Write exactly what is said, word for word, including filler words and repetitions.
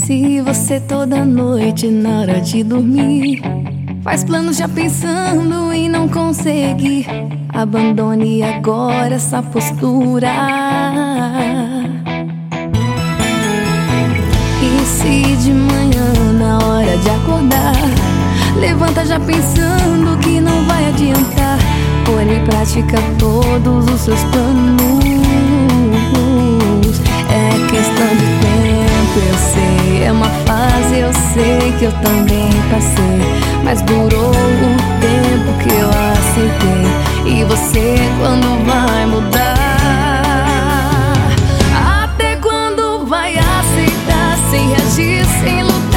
Se você toda noite na hora de dormir faz planos já pensando em não conseguir, abandone agora essa postura. E se de manhã na hora de acordar levanta já pensando que não vai adiantar, pôr em prática todos os seus planos. É questão de tempo, eu sei, é uma fase, eu sei que eu também passei, mas durou o tempo que eu aceitei. E você quando vai mudar? Até quando vai aceitar sem reagir, sem lutar?